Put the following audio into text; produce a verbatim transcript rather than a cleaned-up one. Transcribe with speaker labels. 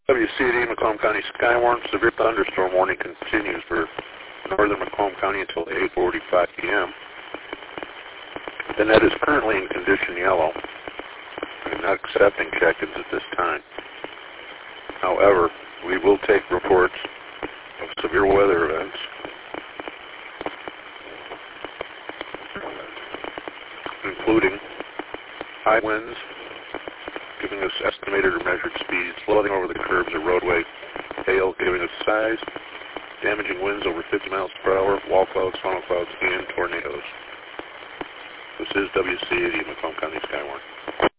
Speaker 1: W C A D Macomb County Skywarn. Severe thunderstorm warning continues for northern Macomb County until eight forty-five p m The net is currently in condition yellow and not accepting check-ins at this time. However, we will take reports of severe weather events including high winds, giving us estimated or measured speeds, flooding over the curbs or roadway, hail giving us size, damaging winds over fifty miles per hour, wall clouds, funnel clouds, and tornadoes. This is W C A D Macomb County Skywarn.